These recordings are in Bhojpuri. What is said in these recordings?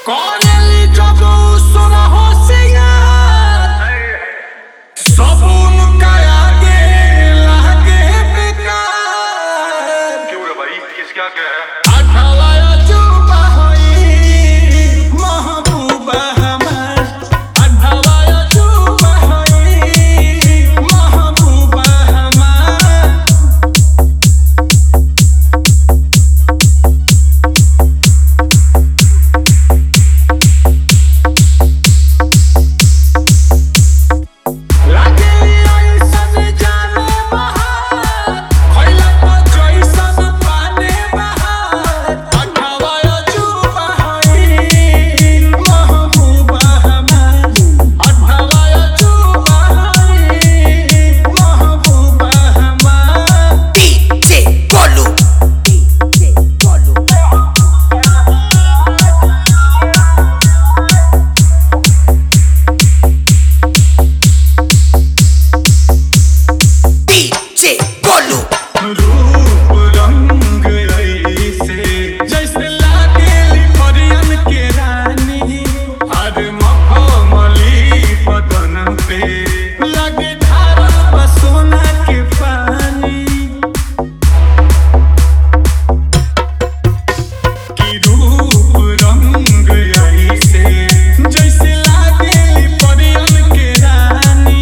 करेली जब सुना होशियार सब उनका आगे लागे बेकार। क्यों रे भाई, किसका क्या है? अठावाया चुपा होई महबूबा हमार, अठावाया चुपा होई महबूबा हमार। रूप रंग ऐसे जैसे लागेली परियन के रानी, हर मखमली बदन पे लगे धारल बा सोना के पानी। कि रूप रंग ऐसे जैसे लागेली परियन के रानी,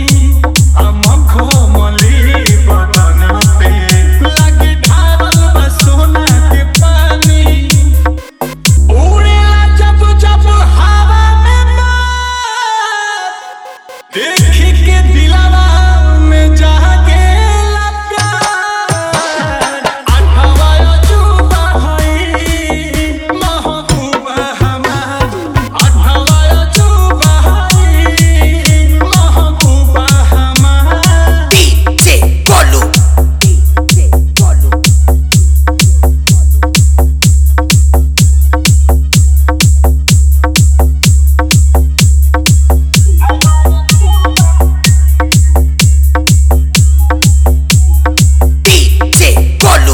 मखमली बदन पे लगे धारल बा सोना के पानी। उड़ेला जब जब हवा में बात, देखी के दिलवा में जागेला प्यार। अठावाया चुपा होई महबूबा हमार, अठावाया चुपा होई महबूबा हमार। DJ Bolu. DJ Bolu.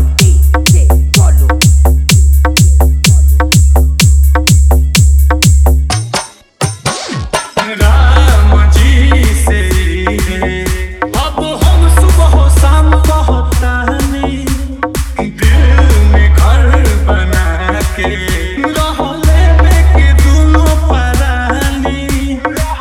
Ram ji से अब हम सुबह शाम कहतानी, दिल में घर बना के रह लेबे के दुनो परानी।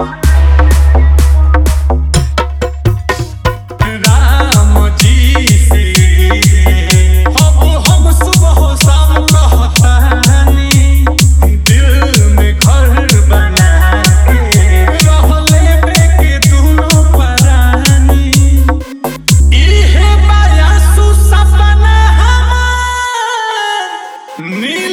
राम जी से अब हम सुबह शाम कहतानी, दिल में घर बना के रह लेबे के दुनो परानी। इहे बायासु सपना हमार